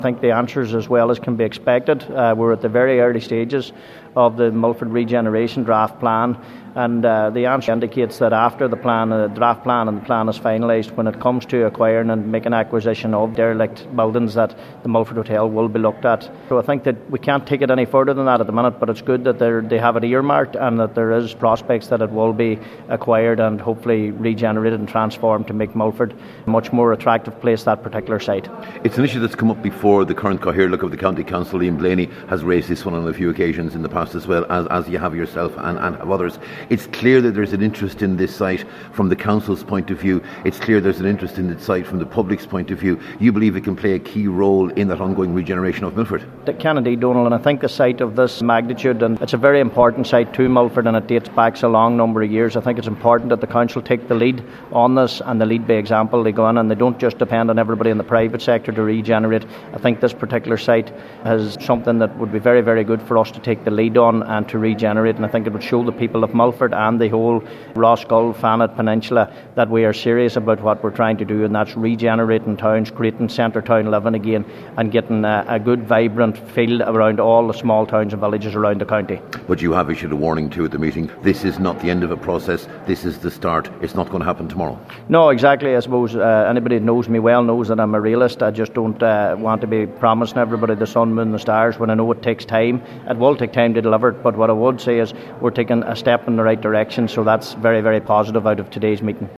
I think the answers as well as can be expected. We're at the very early stages of the Mulford Regeneration Draft Plan, and the answer indicates that after the draft plan and the plan is finalised, when it comes to acquiring and making acquisition of derelict buildings, that the Mulford Hotel will be looked at. So I think that we can't take it any further than that at the minute, but it's good that they have it earmarked and that there is prospects that it will be acquired and hopefully regenerated and transformed to make Mulford a much more attractive place, that particular site. It's an issue that's come up before. The current Cathaoirleach of the County Council, Liam Blaney, has raised this one on a few occasions in the past as well, as you have yourself and have others. It's clear that there's an interest in this site from the Council's point of view. It's clear there's an interest in this site from the public's point of view. You believe it can play a key role in that ongoing regeneration of Milford? It can indeed, Donal, and I think a site of this magnitude, and it's a very important site to Milford, and it dates back a long number of years. I think it's important that the Council take the lead on this, and the lead by example. They go in and they don't just depend on everybody in the private sector to regenerate. I think this particular site has something that would be very, very good for us to take the lead on and to regenerate, and I think it would show the people of Milford and the whole Roscoil, Fannet Peninsula that we are serious about what we're trying to do, and that's regenerating towns, creating centre town living again, and getting a good vibrant feel around all the small towns and villages around the county. But you have issued a warning too at the meeting. This is not the end of a process, this is the start. It's not going to happen tomorrow. No, exactly. I suppose anybody that knows me well knows that I'm a realist. I just don't want to be promising everybody the sun, moon, the stars when I know it takes time. It will take time to deliver it, but what I would say is we're taking a step in the right direction, so that's very, very positive out of today's meeting.